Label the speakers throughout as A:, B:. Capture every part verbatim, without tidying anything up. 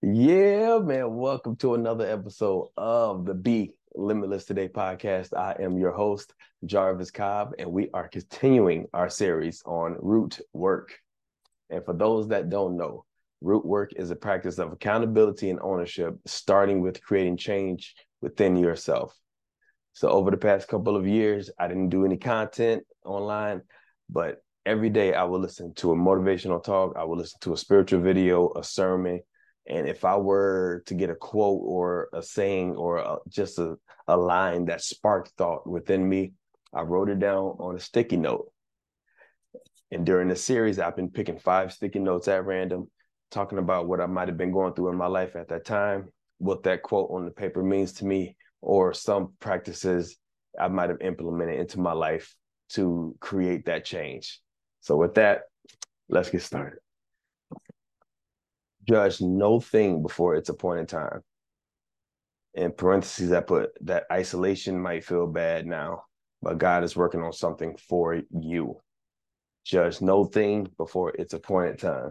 A: Yeah, man. Welcome to another episode of the Be Limitless Today podcast. I am your host, Jarvis Cobb, and we are continuing our series on root work. And for those that don't know, root work is a practice of accountability and ownership, starting with creating change within yourself. So over the past couple of years, I didn't do any content online, but every day I will listen to a motivational talk. I will listen to a spiritual video, a sermon. And if I were to get a quote or a saying or a, just a, a line that sparked thought within me, I wrote it down on a sticky note. And during the series, I've been picking five sticky notes at random, talking about what I might have been going through in my life at that time, what that quote on the paper means to me, or some practices I might have implemented into my life to create that change. So with that, let's get started. Judge no thing before its appointed time. In parentheses, I put that isolation might feel bad now, but God is working on something for you. Judge no thing before its appointed time.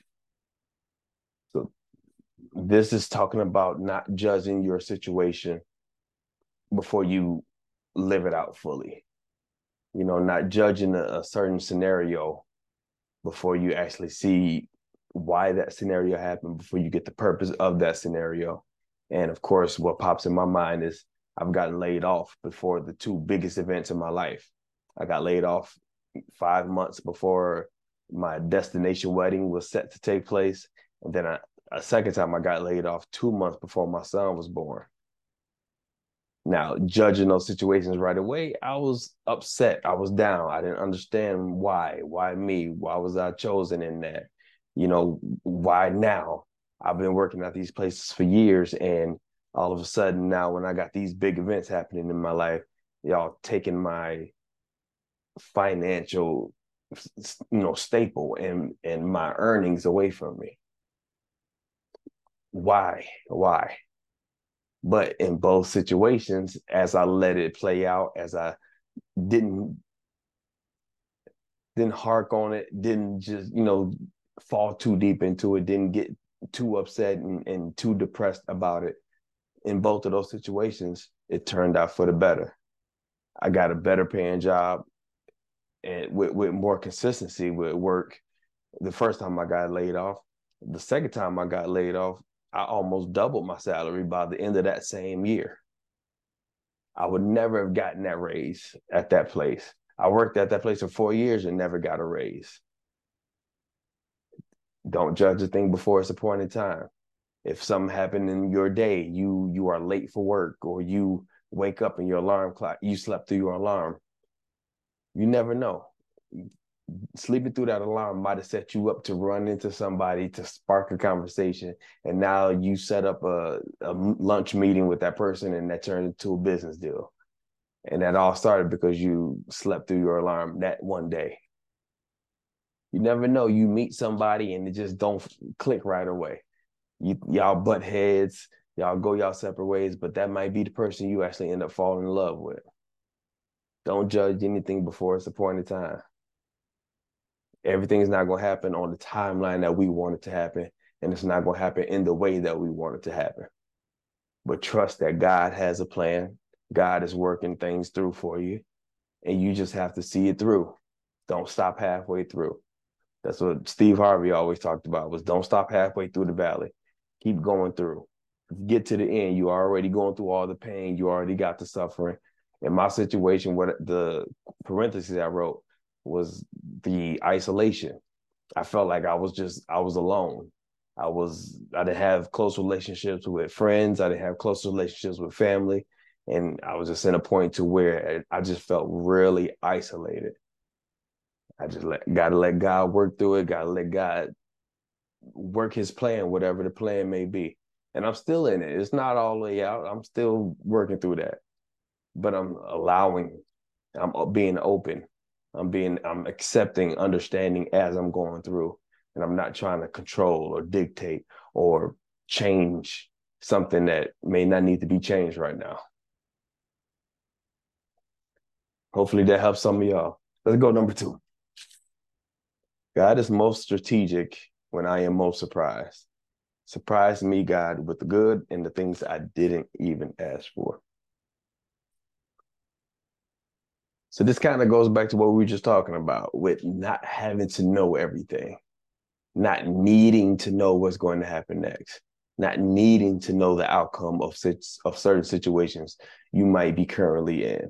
A: So this is talking about not judging your situation before you live it out fully. You know, not judging a, a certain scenario before you actually see why that scenario happened, before you get the purpose of that scenario. And of course, what pops in my mind is I've gotten laid off before the two biggest events in my life. I got laid off five months before my destination wedding was set to take place. And then I, a second time I got laid off two months before my son was born. Now, judging those situations right away, I was upset. I was down. I didn't understand why. Why me? Why was I chosen in that? You know, why now? I've been working at these places for years, and all of a sudden now, when I got these big events happening in my life, y'all taking my financial, you know, staple and and my earnings away from me. Why? Why? But in both situations, as I let it play out, as I didn't didn't hark on it, didn't just, you know, fall too deep into it, didn't get too upset and, and too depressed about it. In both of those situations, it turned out for the better. I got a better paying job and with, with more consistency with work. The first time I got laid off, the second time I got laid off, I almost doubled my salary by the end of that same year. I would never have gotten that raise at that place. I worked at that place for four years and never got a raise. Don't judge a thing before it's appointed time. If something happened in your day, you you are late for work, or you wake up and your alarm clock, you slept through your alarm. You never know. Sleeping through that alarm might have set you up to run into somebody to spark a conversation, and now you set up a, a lunch meeting with that person, and that turned into a business deal. And that all started because you slept through your alarm that one day. You never know. You meet somebody and it just don't click right away. You y'all butt heads, y'all go y'all separate ways, but that might be the person you actually end up falling in love with. Don't judge anything before it's appointed time. Everything is not going to happen on the timeline that we want it to happen, and it's not going to happen in the way that we want it to happen. But trust that God has a plan. God is working things through for you, and you just have to see it through. Don't stop halfway through. That's what Steve Harvey always talked about, was don't stop halfway through the valley. Keep going through. Get to the end. You're already going through all the pain. You already got the suffering. In my situation, what the parentheses I wrote was the isolation. I felt like I was just, I was alone. I was, I didn't have close relationships with friends. I didn't have close relationships with family. And I was just in a point to where I just felt really isolated. I just let, gotta let God work through it. Gotta let God work his plan, whatever the plan may be. And I'm still in it. It's not all the way out. I'm still working through that. But I'm allowing, I'm being open. I'm being, I'm accepting, understanding as I'm going through. And I'm not trying to control or dictate or change something that may not need to be changed right now. Hopefully that helps some of y'all. Let's go number two. God is most strategic when I am most surprised. Surprise me, God, with the good and the things I didn't even ask for. So this kind of goes back to what we were just talking about with not having to know everything, not needing to know what's going to happen next, not needing to know the outcome of of certain situations you might be currently in.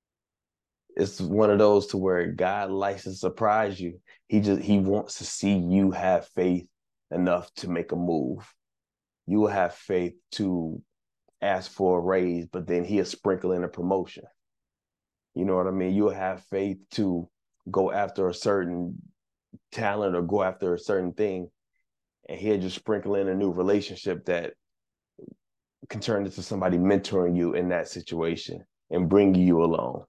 A: It's one of those to where God likes to surprise you. He just he wants to see you have faith enough to make a move. You will have faith to ask for a raise, but then he'll sprinkle in a promotion. You know what I mean? You'll have faith to go after a certain talent or go after a certain thing, and he'll just sprinkle in a new relationship that can turn into somebody mentoring you in that situation and bring you along.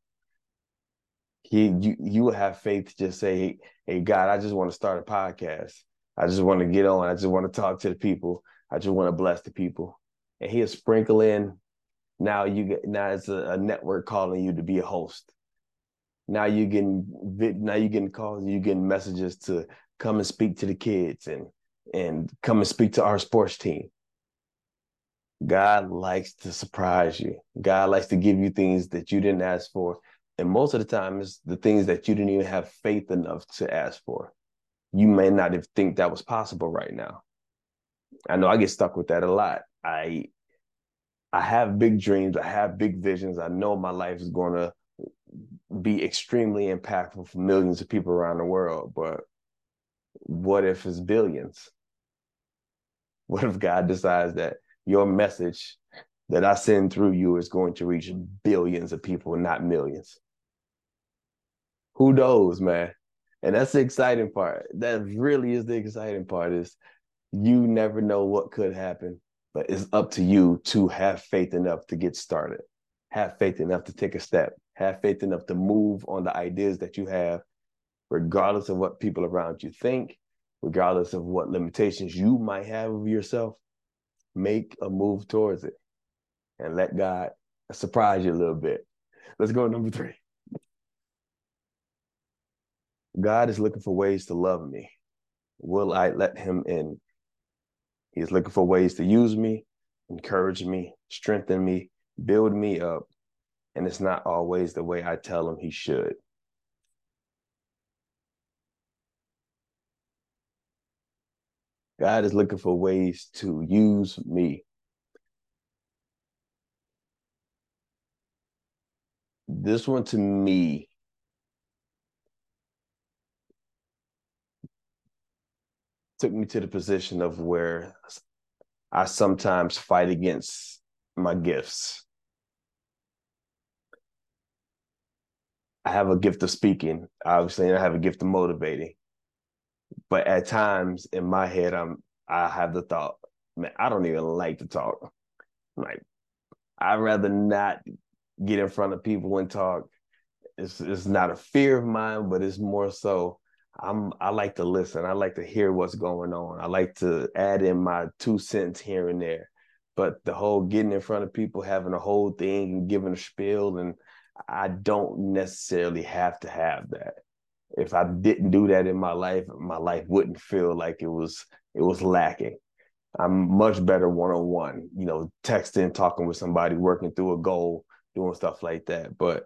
A: He, you, you will have faith to just say, hey, hey, God, I just want to start a podcast. I just want to get on. I just want to talk to the people. I just want to bless the people. And he'll sprinkle in. Now you get now it's a, a network calling you to be a host. Now you're getting now you're getting calls, you're getting messages to come and speak to the kids and and come and speak to our sports team. God likes to surprise you. God likes to give you things that you didn't ask for. And most of the time, it's the things that you didn't even have faith enough to ask for. You may not have think that was possible right now. I know I get stuck with that a lot. I I have big dreams. I have big visions. I know my life is going to be extremely impactful for millions of people around the world. But what if it's billions? What if God decides that your message that I send through you is going to reach billions of people, not millions? Who knows, man? And that's the exciting part. That really is the exciting part, is you never know what could happen, but it's up to you to have faith enough to get started, have faith enough to take a step, have faith enough to move on the ideas that you have, regardless of what people around you think, regardless of what limitations you might have of yourself. Make a move towards it and let God surprise you a little bit. Let's go to number three. God is looking for ways to love me. Will I let him in? He's looking for ways to use me, encourage me, strengthen me, build me up. And it's not always the way I tell him he should. God is looking for ways to use me. This one, to me, took me to the position of where I sometimes fight against my gifts. I have a gift of speaking, obviously, and I have a gift of motivating. But at times in my head, I'm I have the thought, man, I don't even like to talk. Like, I'd rather not get in front of people and talk. It's it's not a fear of mine, but it's more so I'm I like to listen. I like to hear what's going on. I like to add in my two cents here and there. But the whole getting in front of people, having a whole thing and giving a spiel, and I don't necessarily have to have that. If I didn't do that in my life, my life wouldn't feel like it was it was lacking. I'm much better one-on-one, you know, texting, talking with somebody, working through a goal, doing stuff like that. But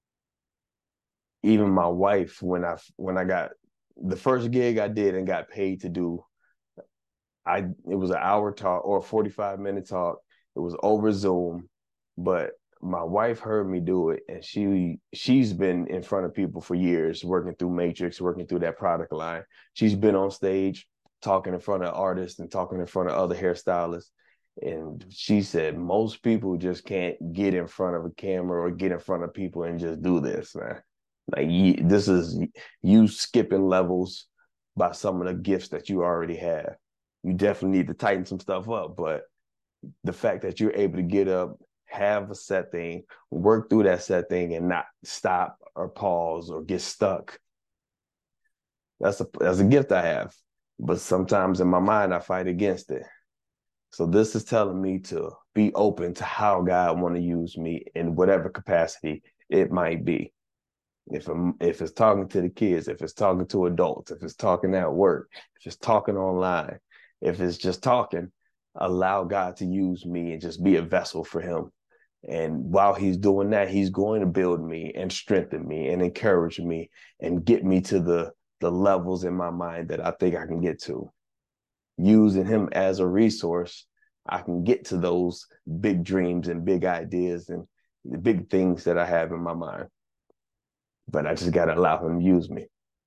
A: even my wife, when I when I got the first gig I did and got paid to do, I it was an hour talk or a forty-five minute talk. It was over Zoom, but my wife heard me do it, and she she's been in front of people for years, working through Matrix, working through that product line. She's been on stage talking in front of artists and talking in front of other hairstylists. And she said most people just can't get in front of a camera or get in front of people and just do this, man. Like, you, this is you skipping levels by some of the gifts that you already have. You definitely need to tighten some stuff up, but the fact that you're able to get up, have a set thing, work through that set thing, and not stop or pause or get stuck, that's a that's a gift I have. But sometimes in my mind, I fight against it. So this is telling me to be open to how God want to use me in whatever capacity it might be. If I'm, if it's talking to the kids, if it's talking to adults, if it's talking at work, if it's talking online, if it's just talking, allow God to use me and just be a vessel for him. And while he's doing that, he's going to build me and strengthen me and encourage me and get me to the, the levels in my mind that I think I can get to. Using him as a resource, I can get to those big dreams and big ideas and the big things that I have in my mind. But I just got to allow him to use me.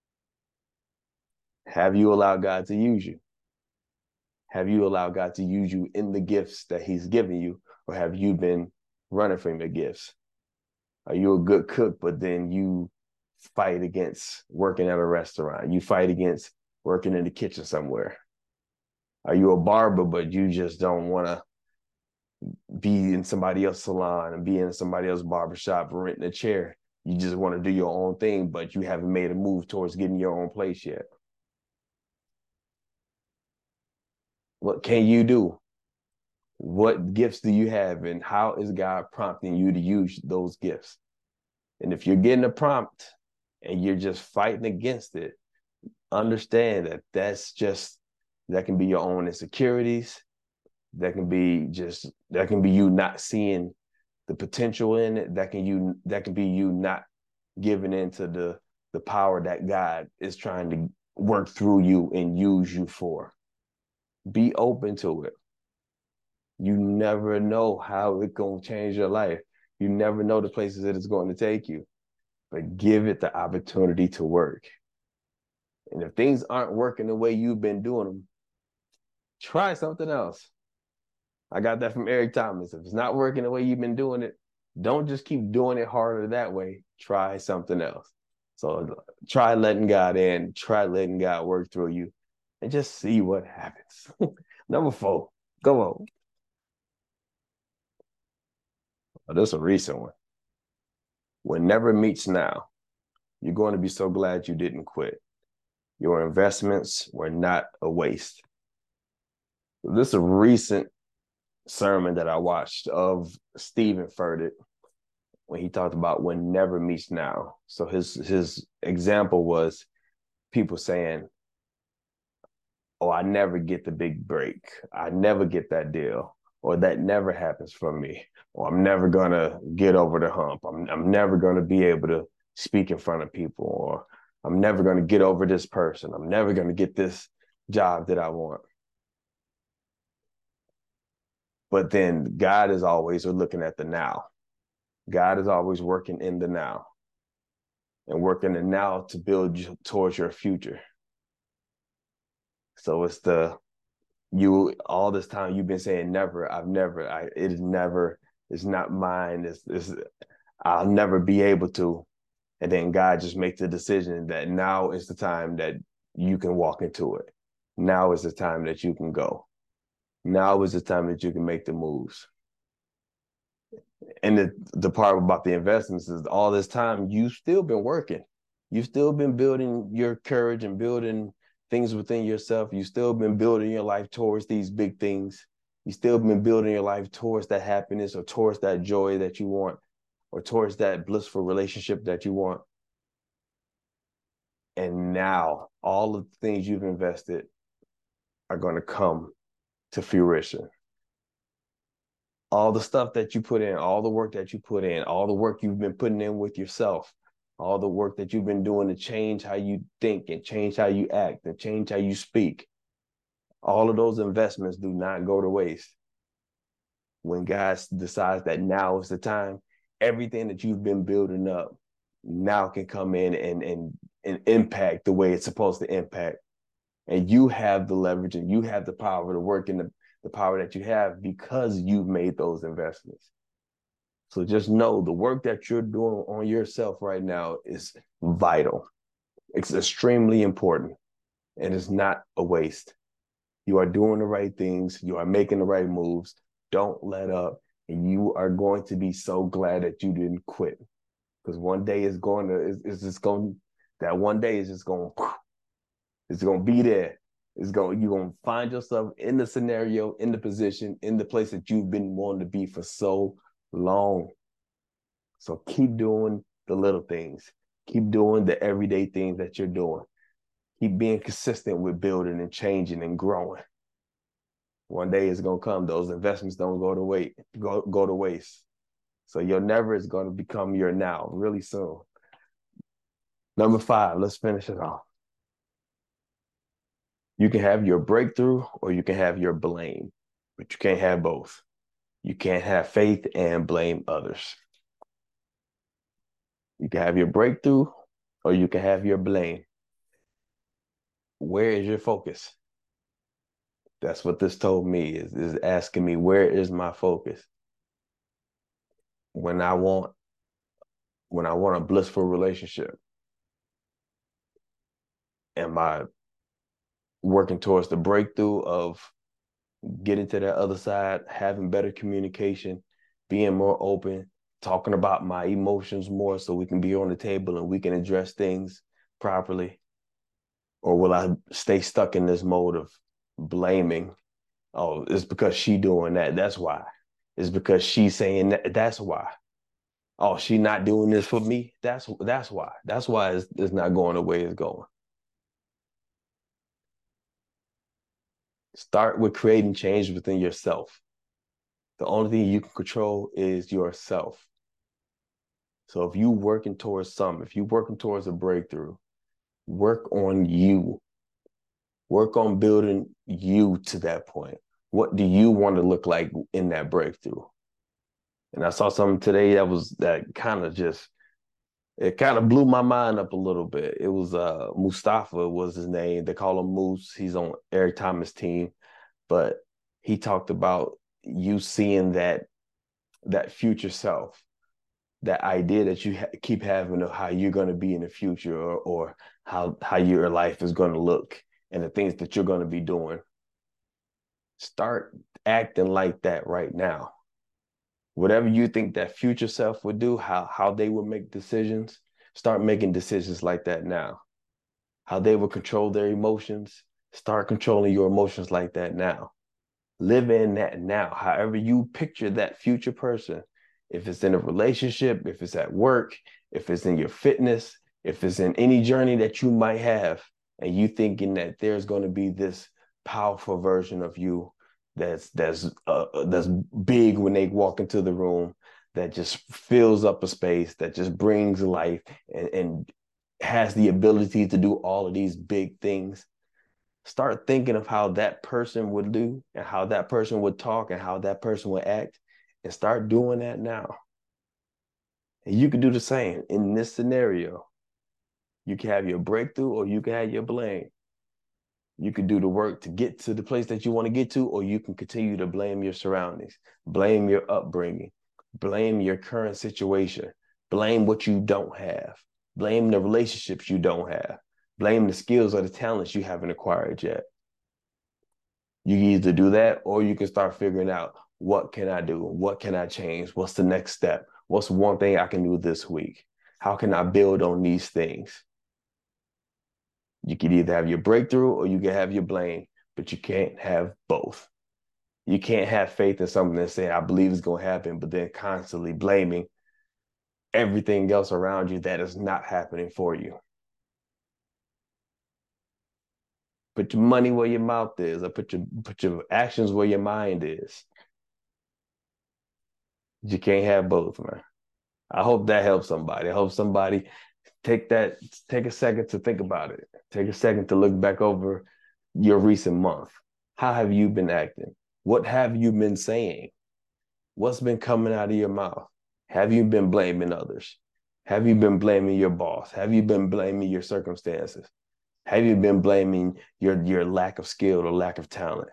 A: Have you allowed God to use you? Have you allowed God to use you in the gifts that he's given you? Or have you been running from your gifts? Are you a good cook, but then you fight against working at a restaurant? You fight against working in the kitchen somewhere? Are you a barber, but you just don't want to be in somebody else's salon and be in somebody else's barbershop or renting a chair? You just want to do your own thing, but you haven't made a move towards getting your own place yet. What can you do? What gifts do you have, and how is God prompting you to use those gifts? And if you're getting a prompt and you're just fighting against it, understand that that's just, that can be your own insecurities. That can be just, that can be you not seeing the potential in it. That can you, that can be you not giving into the, the power that God is trying to work through you and use you for. Be open to it. You never know how it's going to change your life. You never know the places that it's going to take you, but give it the opportunity to work. And if things aren't working the way you've been doing them, try something else. I got that from Eric Thomas. If it's not working the way you've been doing it, don't just keep doing it harder that way. Try something else. So try letting God in, try letting God work through you, and just see what happens. Number four, go on. Oh, this is a recent one. When never meets now, you're going to be so glad you didn't quit. Your investments were not a waste. This is a recent sermon that I watched of Stephen Furtick when he talked about when never meets now. So his his example was people saying, oh, I never get the big break. I never get that deal, or that never happens for me, or I'm never gonna get over the hump. I'm I'm never gonna be able to speak in front of people, or I'm never gonna get over this person. I'm never gonna get this job that I want. But then God is always looking at the now. God is always working in the now and working the now to build you towards your future. So it's the, you, all this time you've been saying never, I've never, I, it is never, it's not mine. It's, it's, I'll never be able to. And then God just makes the decision that now is the time that you can walk into it. Now is the time that you can go. Now is the time that you can make the moves. And the, the part about the investments is all this time you've still been working. You've still been building your courage and building things within yourself. You've still been building your life towards these big things. You've still been building your life towards that happiness or towards that joy that you want or towards that blissful relationship that you want. And now all of the things you've invested are going to come to fruition. All the stuff that you put in, all the work that you put in, all the work you've been putting in with yourself, all the work that you've been doing to change how you think and change how you act and change how you speak, all of those investments do not go to waste. When God decides that now is the time, everything that you've been building up now can come in and, and, and impact the way it's supposed to impact. And you have the leverage and you have the power to work in the, the power that you have because you've made those investments. So just know the work that you're doing on yourself right now is vital. It's extremely important and it's not a waste. You are doing the right things. You are making the right moves. Don't let up. And you are going to be so glad that you didn't quit. Because one day is going to, it's, it's just going, that one day is just going, it's going to be there. It's going, you're going to find yourself in the scenario, in the position, in the place that you've been wanting to be for so long. So keep doing the little things. Keep doing the everyday things that you're doing. Keep being consistent with building and changing and growing. One day it's gonna come. Those investments don't go to wait, go go to waste. So your never is gonna become your now really soon. Number five, let's finish it off. You can have your breakthrough or you can have your blame, but you can't have both. You can't have faith and blame others. You can have your breakthrough or you can have your blame. Where is your focus? That's what this told me, is, is asking me, where is my focus? When I want, when I want a blissful relationship, am I working towards the breakthrough of getting to that other side, having better communication, being more open, talking about my emotions more so we can be on the table and we can address things properly? Or will I stay stuck in this mode of blaming? Oh, it's because she doing that. That's why. It's because she's saying that. That's why. Oh, she not doing this for me. That's that's why. That's why it's, it's not going the way it's going. Start with creating change within yourself. The only thing you can control is yourself. So if you working towards something, if you working towards a breakthrough, work on you. Work on building you to that point. What do you want to look like in that breakthrough? And I saw something today that was that kind of just it kind of blew my mind up a little bit. It was uh Mustafa was his name. They call him Moose. He's on Eric Thomas' team, but he talked about you seeing that that future self, that idea that you ha- keep having of how you're going to be in the future, or, or how how your life is going to look and the things that you're going to be doing. Start acting like that right now. Whatever you think that future self would do, how how they would make decisions, start making decisions like that now. How they would control their emotions, start controlling your emotions like that now. Live in that now. However you picture that future person, if it's in a relationship, if it's at work, if it's in your fitness, if it's in any journey that you might have, and you thinking that there's going to be this powerful version of you that's that's uh, that's big when they walk into the room, that just fills up a space, that just brings life and, and has the ability to do all of these big things. Start thinking of how that person would do and how that person would talk and how that person would act, and start doing that now. And you can do the same in this scenario. You can have your breakthrough or you can have your blame. You can do the work to get to the place that you want to get to, or you can continue to blame your surroundings, blame your upbringing, blame your current situation, blame what you don't have, blame the relationships you don't have, blame the skills or the talents you haven't acquired yet. You can either do that or you can start figuring out, what can I do? What can I change? What's the next step? What's one thing I can do this week? How can I build on these things? You can either have your breakthrough or you can have your blame, but you can't have both. You can't have faith in something and say, I believe it's going to happen, but then constantly blaming everything else around you that is not happening for you. Put your money where your mouth is, or put your put your actions where your mind is. You can't have both, man. I hope that helps somebody. I hope somebody take that, take a second to think about it. Take a second to look back over your recent month. How have you been acting? What have you been saying? What's been coming out of your mouth? Have you been blaming others? Have you been blaming your boss? Have you been blaming your circumstances? Have you been blaming your, your lack of skill or lack of talent?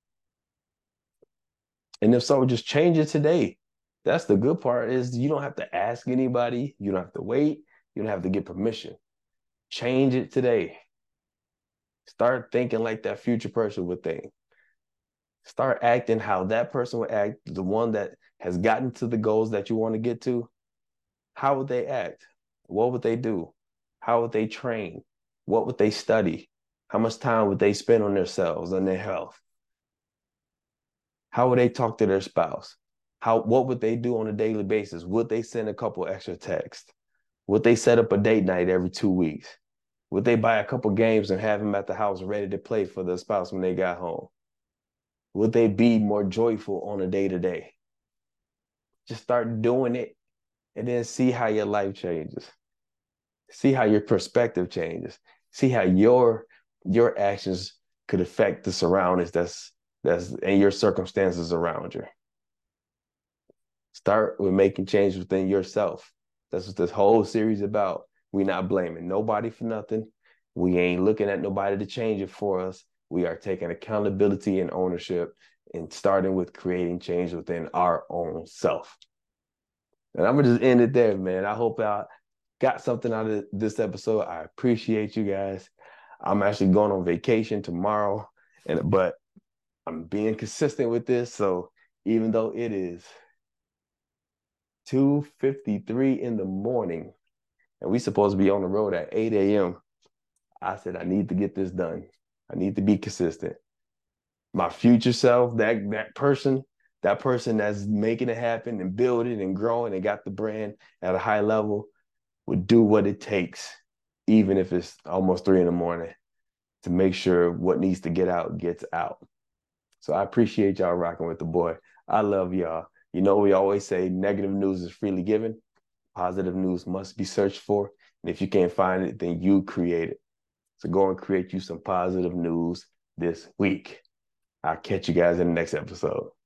A: And if so, just change it today. That's the good part, is you don't have to ask anybody. You don't have to wait. You don't have to get permission. Change it today. Start thinking like that future person would think. Start acting how that person would act, the one that has gotten to the goals that you want to get to. How would they act? What would they do? How would they train? What would they study? How much time would they spend on themselves and their health? How would they talk to their spouse? How, what would they do on a daily basis? Would they send a couple extra texts? Would they set up a date night every two weeks? Would they buy a couple games and have them at the house ready to play for the spouse when they got home? Would they be more joyful on a day to day? Just start doing it and then see how your life changes. See how your perspective changes. See how your your actions could affect the surroundings that's that's and your circumstances around you. Start with making change within yourself. That's what this whole series is about. We not blaming nobody for nothing. We ain't looking at nobody to change it for us. We are taking accountability and ownership and starting with creating change within our own self. And I'm gonna just end it there, man. I hope I got something out of this episode. I appreciate you guys. I'm actually going on vacation tomorrow, and but I'm being consistent with this. So even though it is two fifty-three in the morning and we supposed to be on the road at eight a.m., I said I need to get this done. I need to be consistent. My future self, that that person, that person that's making it happen and building and growing and got the brand at a high level would do what it takes, even if it's almost three in the morning, to make sure what needs to get out gets out. So I appreciate y'all rocking with the boy. I love y'all. You know, we always say negative news is freely given. Positive news must be searched for. And if you can't find it, then you create it. So go and create you some positive news this week. I'll catch you guys in the next episode.